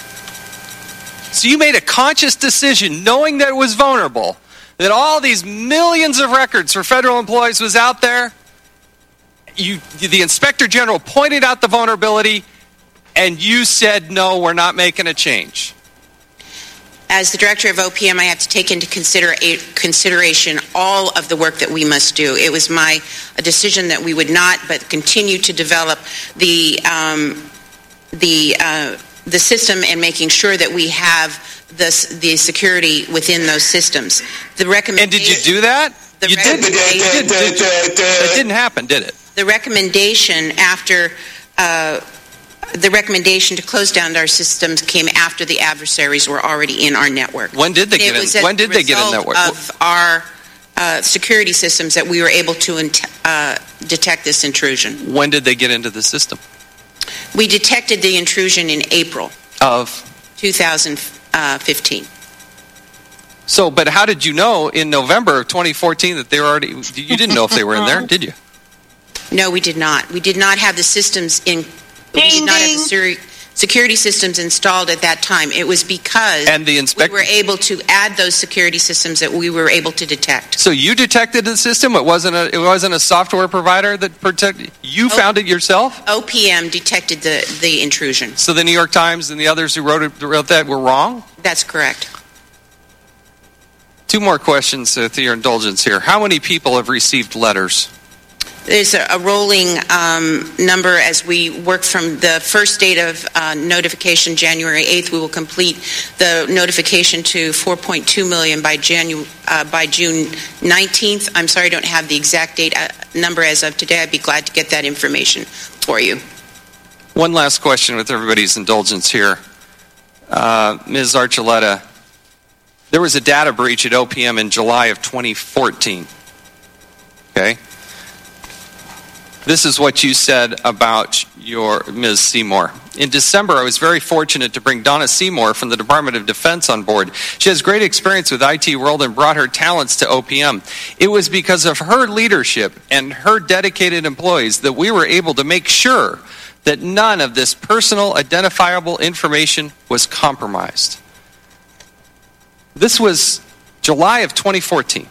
So you made a conscious decision, knowing that it was vulnerable, that all these millions of records for federal employees was out there. You, the Inspector General pointed out the vulnerability, and you said, no, we're not making a change. As the director of O P M, I have to take into consider consideration all of the work that we must do. It was my a decision that we would not, but continue to develop the um, the uh, the system and making sure that we have the the security within those systems. The recommendation. And did you do that? The You didn't. recommendation- You didn't, did you? That didn't happen, did it? The recommendation after uh, the recommendation to close down our systems came after the adversaries were already in our network. When did they get It was in? as When did a they get in result network? Of our uh, security systems that we were able to uh, detect this intrusion. When did they get into the system? We detected the intrusion in April Of two thousand fifteen. so, but how did you know in November of twenty fourteen that they were already? You didn't know if they were in there, did you? No, we did not. We did not have the systems in. we Ding, did not ding. have the seri- security systems installed at that time. It was because And the inspector. we were able to add those security systems that we were able to detect. So you detected the system. It wasn't a. It wasn't a software provider that protected. You Oh. found it yourself. O P M detected the, the intrusion. So the New York Times and the others who wrote it, wrote that were wrong. That's correct. Two more questions uh, to your indulgence here. How many people have received letters? There's a, a rolling um, number as we work from the first date of uh, notification, January eighth. We will complete the notification to four point two million by Janu- uh, by June nineteenth. I'm sorry I don't have the exact date uh, number as of today. I'd be glad to get that information for you. One last question with everybody's indulgence here. Uh, Miz Archuleta, there was a data breach at O P M in July of twenty fourteen. Okay? This is what you said about your Miz Seymour. In December, I was very fortunate to bring Donna Seymour from the Department of Defense on board. She has great experience with I T World and brought her talents to O P M. It was because of her leadership and her dedicated employees that we were able to make sure that none of this personal identifiable information was compromised. This was July of twenty fourteen.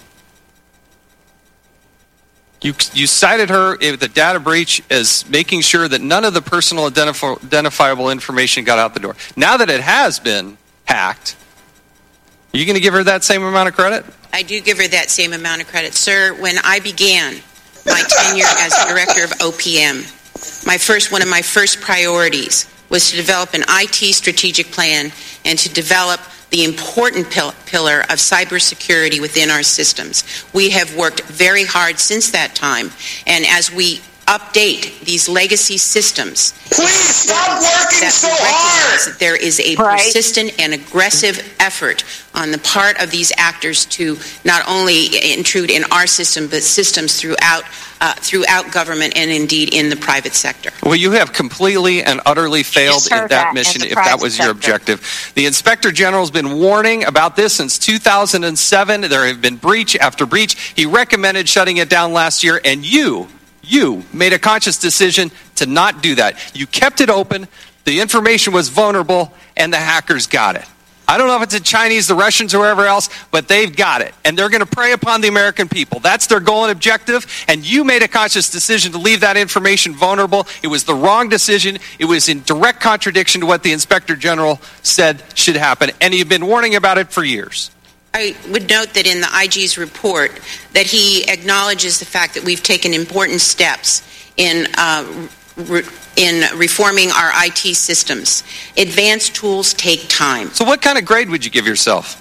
You, you cited her with the data breach as making sure that none of the personal identif- identifiable information got out the door. Now that it has been hacked, are you going to give her that same amount of credit? I do give her that same amount of credit. Sir, when I began my tenure as director of O P M, my first one of my first priorities was to develop an I T strategic plan and to develop the important pil- pillar of cybersecurity within our systems. We have worked very hard since that time, and as we update these legacy systems, please stop working so hard. That there is a right. persistent and aggressive effort on the part of these actors to not only intrude in our system, but systems throughout uh, throughout government and indeed in the private sector. Well, you have completely and utterly failed in that, that mission, in if that was sector. your objective. The Inspector General has been warning about this since two thousand seven. There have been breach after breach. He recommended shutting it down last year, and you, you made a conscious decision to not do that. You kept it open, the information was vulnerable, and the hackers got it. I don't know if it's the Chinese, the Russians, or wherever else, but they've got it. And they're going to prey upon the American people. That's their goal and objective. And you made a conscious decision to leave that information vulnerable. It was the wrong decision. It was in direct contradiction to what the Inspector General said should happen. And you've been warning about it for years. I would note that in the I G's report that he acknowledges the fact that we've taken important steps in uh, re- in reforming our I T systems. Advanced tools take time. So what kind of grade would you give yourself?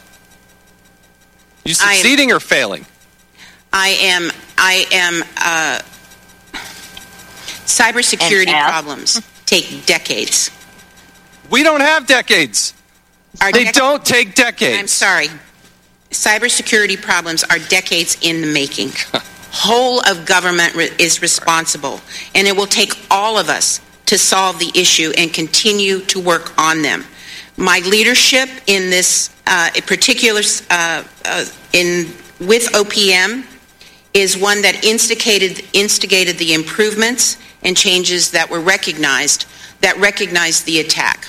You succeeding am, or failing? I am, I am, uh, cybersecurity problems take decades. We don't have decades. Our they dec- don't take decades. I'm sorry. Cybersecurity problems are decades in the making. Whole of government re- is responsible, and it will take all of us to solve the issue and continue to work on them. My leadership in this uh, particular uh, uh, in with O P M is one that instigated instigated the improvements and changes that were recognized that recognized the attack.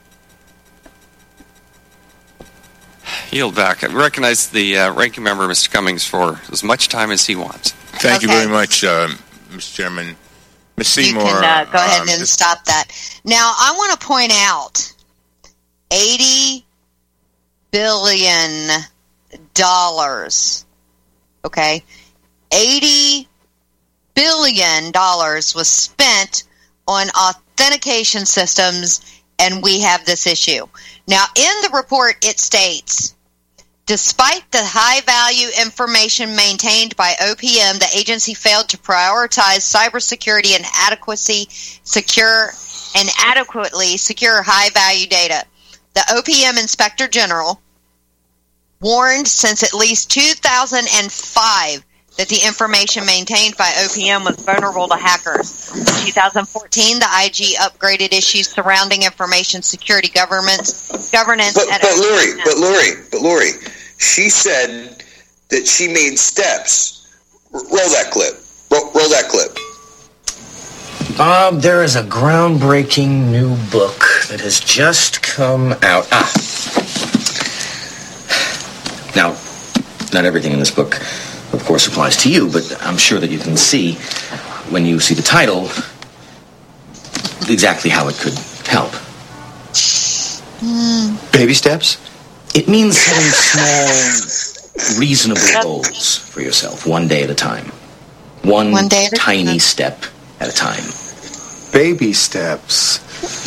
Yield back. I recognize the uh, ranking member, Mister Cummings, for as much time as he wants. Thank okay. you very much, uh, Mister Chairman. Miz Seymour. You can uh, go ahead um, and this- stop that. Now, I want to point out eighty billion dollars. Okay? eighty billion dollars was spent on authentication systems, and we have this issue. Now, in the report, it states, despite the high-value information maintained by O P M, the agency failed to prioritize cybersecurity and adequacy, secure and adequately secure high-value data. The O P M Inspector General warned since at least two thousand five that the information maintained by O P M was vulnerable to hackers. In two thousand fourteen, the I G upgraded issues surrounding information security governance, governance But, at but O P M. Lori, but Lori, but Lori, she said that she made steps. R- roll that clip. Roll, roll that clip. Bob, there is a groundbreaking new book that has just come out. Ah. Now, not everything in this book, of course, applies to you, but I'm sure that you can see, when you see the title, exactly how it could help. Mm. Baby steps? It means setting small, reasonable goals for yourself, one day at a time. One, One day at a tiny time. step at a time. Baby steps.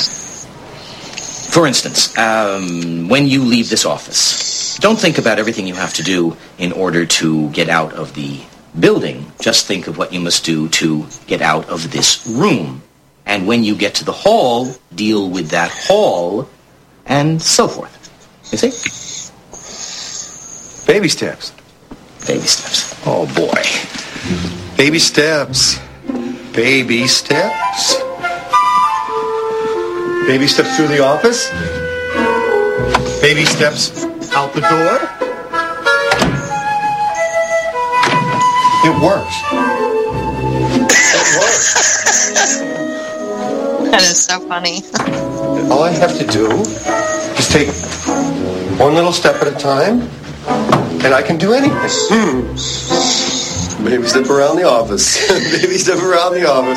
For instance, um, when you leave this office, don't think about everything you have to do in order to get out of the building. Just think of what you must do to get out of this room. And when you get to the hall, deal with that hall, and so forth. You see? Baby steps. Baby steps. Oh, boy. Baby steps. Baby steps. Baby steps through the office. Baby steps out the door. It works. It works. That is so funny. All I have to do is take one little step at a time, and I can do anything. Baby step around the office. Baby step around the office.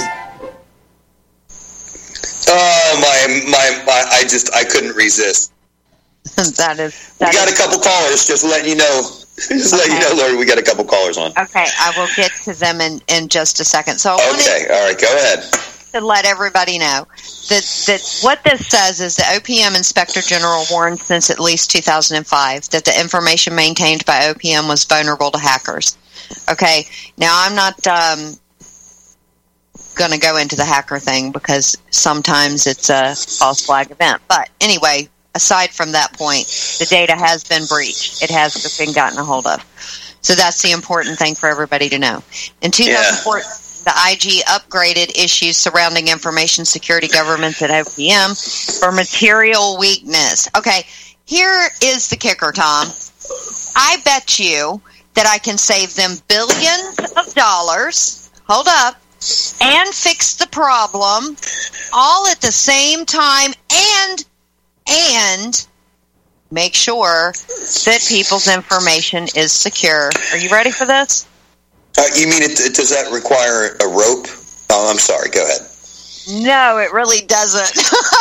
Oh, my, my, my, I just, I couldn't resist. that is. That we got is, a couple callers, just letting you know. Just okay. letting you know, Lord, we got a couple callers on. Okay, I will get to them in, in just a second. So I wanted Okay, all right, go ahead. to let everybody know that, that what this says is the O P M Inspector General warned since at least two thousand five that the information maintained by O P M was vulnerable to hackers. Okay, now I'm not um, going to go into the hacker thing because sometimes it's a false flag event. But anyway, aside from that point, the data has been breached. It has been gotten a hold of. So that's the important thing for everybody to know. In two thousand four, yeah. the I G upgraded issues surrounding information security governance at O P M for material weakness. Okay, here is the kicker, Tom. I bet you that I can save them billions of dollars, hold up, and fix the problem all at the same time and and make sure that people's information is secure. Are you ready for this? Uh, you mean, it, does that require a rope? Oh, I'm sorry. Go ahead. No, it really doesn't.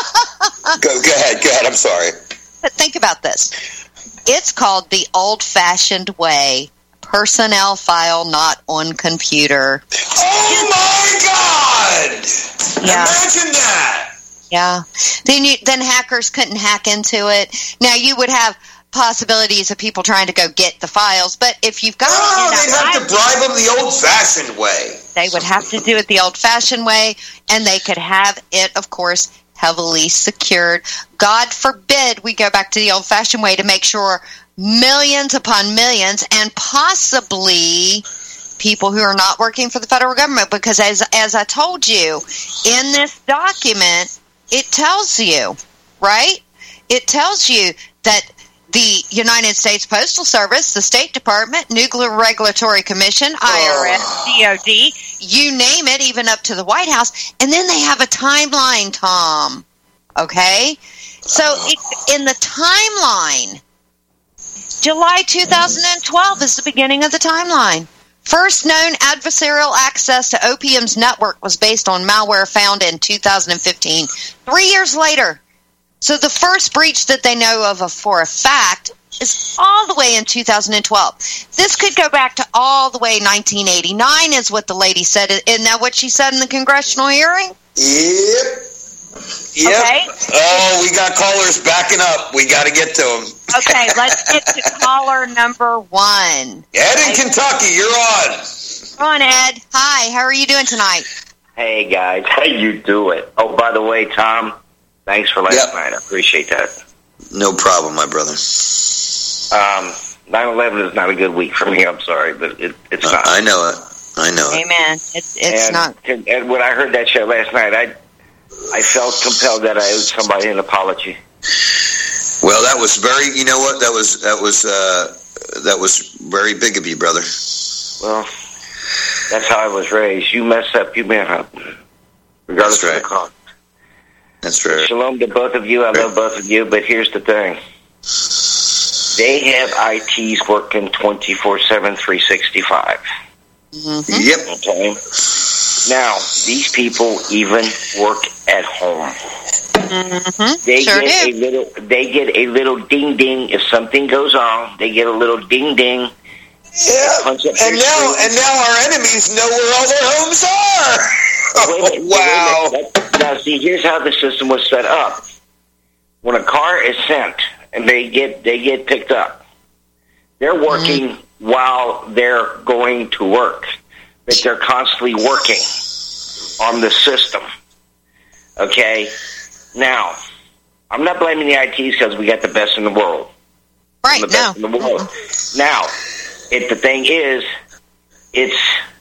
go, go ahead. Go ahead. I'm sorry. But think about this. It's called the old-fashioned way. Personnel file, not on computer. Oh, my God! Yeah. Imagine that! Yeah. Then you, then hackers couldn't hack into it. Now, you would have possibilities of people trying to go get the files, but if you've got... Oh, you know, they'd have to bribe them the old-fashioned way. They would have to do it the old-fashioned way, and they could have it, of course, heavily secured. God forbid we go back to the old-fashioned way to make sure millions upon millions, and possibly people who are not working for the federal government, because as as I told you, in this document, it tells you, right? It tells you that the United States Postal Service, the State Department, Nuclear Regulatory Commission, I R S, oh. D O D, you name it, even up to the White House, and then they have a timeline, Tom, okay? So it, in the timeline, July two thousand twelve is the beginning of the timeline. First known adversarial access to O P M's network was based on malware found in two thousand fifteen. Three years later. So the first breach that they know of for a fact is all the way in two thousand twelve. This could go back to all the way nineteen eighty-nine is what the lady said. Isn't that what she said in the congressional hearing? Yep. Yep. Okay. Oh, we got callers backing up. We got to get to them. Okay, let's get to caller number one. Ed in Kentucky, you're on. Go on, Ed. Hi, how are you doing tonight? Hey, guys. How you doing? Oh, by the way, Tom, thanks for last yep. night. I appreciate that. No problem, my brother. Um, nine eleven is not a good week for me. I'm sorry, but it, it's uh, not. I know it. I know it. Amen. It's, it's and, not. And when I heard that show last night, I I felt compelled that I owed somebody an apology. Well, that was very, you know what, that was that was uh, that was very big of you, brother. Well, that's how I was raised. You mess up, you man up, regardless that's right. of the cost. That's right. Shalom to both of you. I love both of you, but here's the thing. They have I Ts working twenty-four seven, three sixty-five. Mm-hmm. Yep. Okay. Now, these people even work at home. Mm-hmm. They sure get do. a little. They get a little ding ding if something goes on. They get a little ding ding, Yeah, and now and now our enemies know where all their homes are. Oh, wait, wait, wow. Wait, wait. Now, see, here's how the system was set up. When a car is sent and they get they get picked up, they're working mm-hmm. while they're going to work. That they're constantly working on the system. Okay? Now, I'm not blaming the I Ts because we got the best in the world. Right, the best no. in the world. Mm-hmm. Now, if the thing is, it's...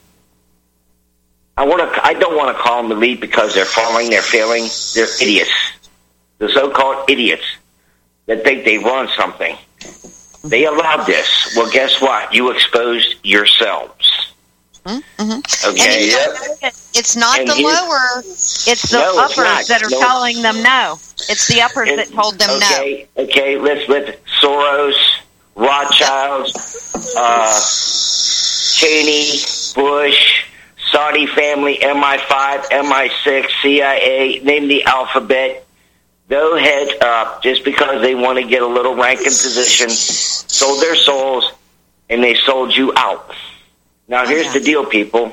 I want to. I don't want to call them elite because they're falling, they're failing. They're idiots. The so-called idiots that think they run something. They allowed this. Well, guess what? You exposed yourselves. Mm-hmm. Okay. Yep. It's not And the here- lower. It's the No, it's uppers not. that are No. telling them no. It's the uppers And- that told them okay, Okay, let's let Soros, Rothschilds, uh, Cheney, Bush, Saudi family, M I five, M I six, C I A, name the alphabet. Go heads up just because they want to get a little rank and position, sold their souls, and they sold you out. Now, here's the deal, people.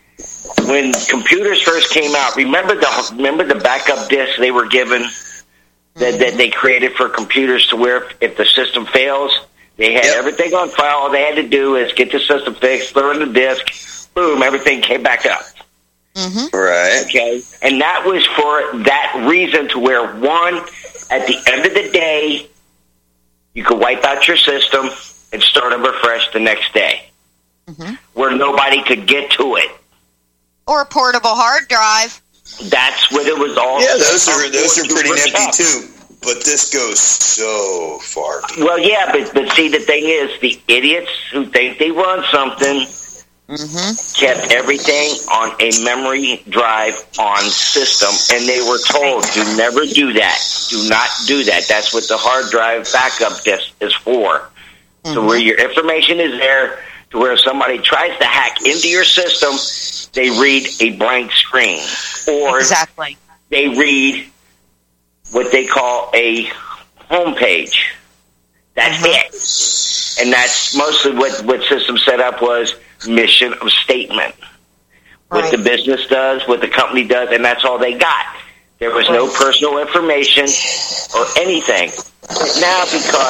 When computers first came out, remember the remember the backup disks they were given that, that they created for computers to where if, if the system fails, they had everything on file. All they had to do is get the system fixed, throw in the disk, boom, everything came back up. Mm-hmm. Right. Okay. And that was for that reason to where, one, at the end of the day, you could wipe out your system and start over fresh the next day. Mm-hmm. Where nobody could get to it. Or a portable hard drive. That's what it was all. Yeah, those are those are to pretty nifty protect. too. But this goes so far. Well, yeah, but but see, the thing is, the idiots who think they run something mm-hmm. kept everything on a memory drive on system, and they were told, "Do never do that. Do not do that." That's what the hard drive backup disk is for. Mm-hmm. So where your information is there, to where if somebody tries to hack into your system, they read a blank screen, or exactly they read what they call a home page. That's mm-hmm. it. And that's mostly what, what system set up was mission of statement. What right. the business does, what the company does, and that's all they got. There was no personal information or anything. Now,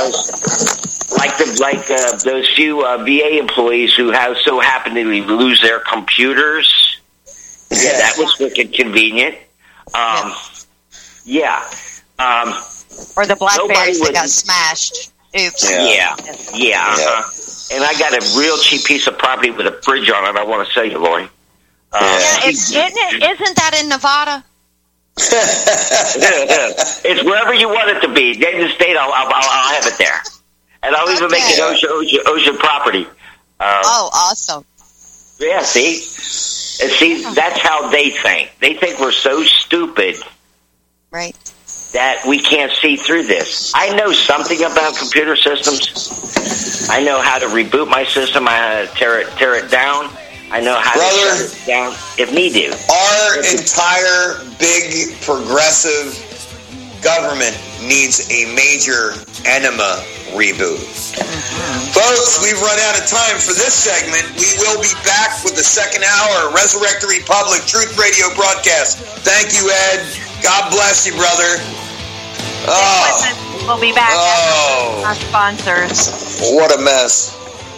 because like the like uh, those few uh, V A employees who have so happen to lose their computers, yeah, that was wicked convenient. Um, yeah. Um, or the Blackberries that would, got smashed. Oops. Yeah. Yeah. yeah uh-huh. And I got a real cheap piece of property with a bridge on it I want to sell you, Lori. Uh, yeah, it's, isn't, it, isn't that in Nevada? It's wherever you want it to be. Name the state, I'll, I'll, I'll have it there. And I'll even Okay. make it ocean, ocean, ocean property. Um, oh, awesome. Yeah, see? And see, that's how they think. They think we're so stupid right. that we can't see through this. I know something about computer systems. I know how to reboot my system. I know how to tear it, tear it down. I know how Brother, to shut it down if need to. Our entire big progressive government needs a major enema reboot. Mm-hmm. Folks, we've run out of time for this segment. We will be back with the second hour Resurrect the Republic Truth Radio broadcast. Thank you, Ed. God bless you, brother. Oh, we'll be back oh. after our sponsors. What a mess.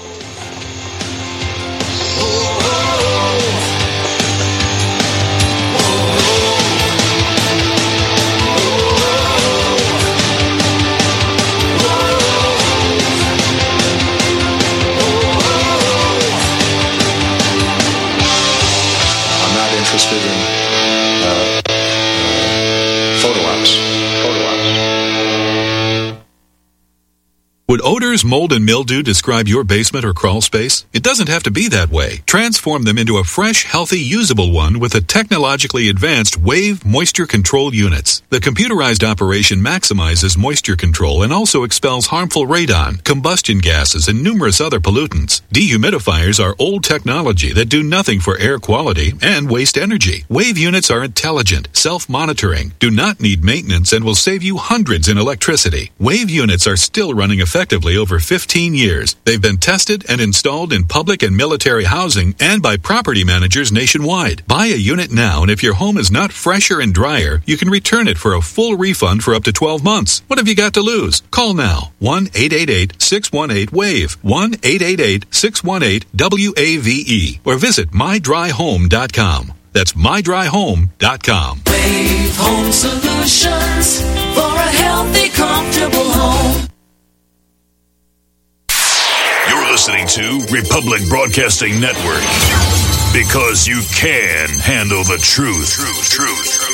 Interested in uh, uh, photo ops. Photo ops. Would odors, mold, and mildew describe your basement or crawl space? It doesn't have to be that way. Transform them into a fresh, healthy, usable one with the technologically advanced Wave Moisture Control Units. The computerized operation maximizes moisture control and also expels harmful radon, combustion gases, and numerous other pollutants. Dehumidifiers are old technology that do nothing for air quality and waste energy. Wave units are intelligent, self-monitoring, do not need maintenance, and will save you hundreds in electricity. Wave units are still running effectively effectively over fifteen years. They've been tested and installed in public and military housing and by property managers nationwide. Buy a unit now, and if your home is not fresher and drier, you can return it for a full refund for up to twelve months. What have you got to lose? Call now. one eight eight eight, six one eight, wave. one eight eight eight, six one eight, W A V E. Or visit my dry home dot com. That's my dry home dot com. Wave Home Solutions for a healthy, comfortable home. You're listening to Republic Broadcasting Network, because you can handle the truth. Truth, truth, truth.